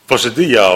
Forseti, já,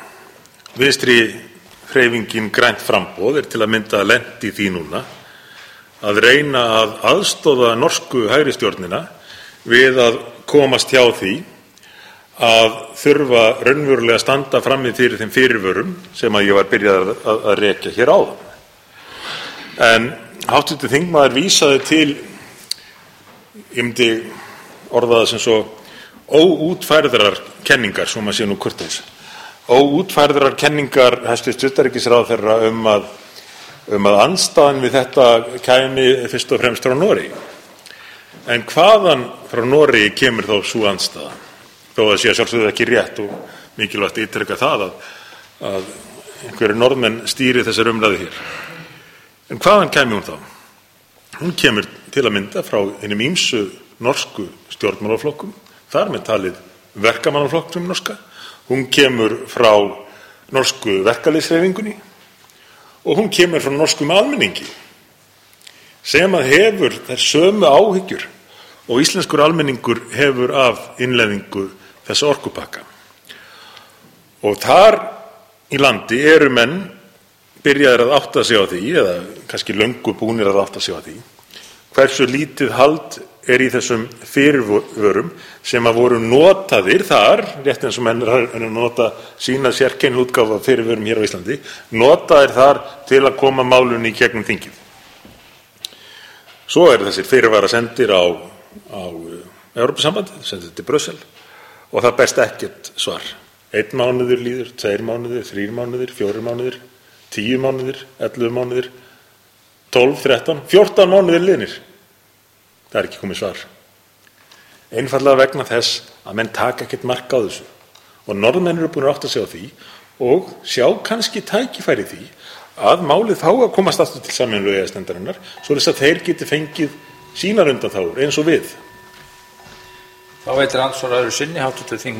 Vinstri-hreyfingin Grænt framboð til að mynda lent í því núna að reyna að aðstoða norsku hægri stjórnina við að komast hjá því að þurfa raunverulega að standa frammi fyrir þeim fyrirvörum sem að ég var byrjað að rekja hér áðan. En hv. þingmaður vísaði til, ég myndi orða það sem svo óútfærðrar kenningar, svo maður sé nú kurteis, óútfærðrar kenningar hæstv. Utanríkisráðherra um að andstaðan við þetta kæmi fyrst og fremst frá Noregi. En hvaðan frá Noregi kemur þá sú andstaða? Þó að sé að sjálfsögðu ekki rétt og mikilvægt að ítreka það að einhverjir Norðmenn stýri þessar umræðu hér. En hvaðan kæmi hún þá? Hún kemur til að mynda frá hinum ýmsu norsku stjórnmálaflokkum, þar með talið verkamannaflokknum norska. Hún kemur frá norsku verkalýðshreyfingunni og hún kemur frá norskum almenningi sem að hefur þær sömu áhyggjur og íslenskur almenningur hefur af innleiðingu þessa orkupakka. Og þar í landi eru menn byrjaðir að átta sig á því, eða kannski löngu búnir að átta sig á því, hversu lítið hald í þessum fyrirvörum sem að voru notaðir þar, rétt eins og menn að nota sína sérkennilega útgáfu af fyrirvörum hér á Íslandi, notaðir þar til að koma málunni í gegnum þingið. Svo eru þessir fyrirvara sendir á Evrópusambandið, sendir til Brussel og það berst ekkert svar. 1 mánuður líður, 2 mánuðir, 3 mánuðir, 4 mánuðir, 10 mánuðir, 11 mánuðir, 12, 13, 14 mánuðir liðnir. Það ekki komið svar. Einfaldlega vegna þess að menn taka ekkert mark á þessu. Og Norðmenn eru búin að átta sig á því og sjá kannski tækifæri í því að málið fái að komast aftur til sameiginlegu EES-nefndarinnar svo að þeir geti fengið sínar undanþágur eins og við. Þá veitir andsvar öðru sinni, hv. þingmaður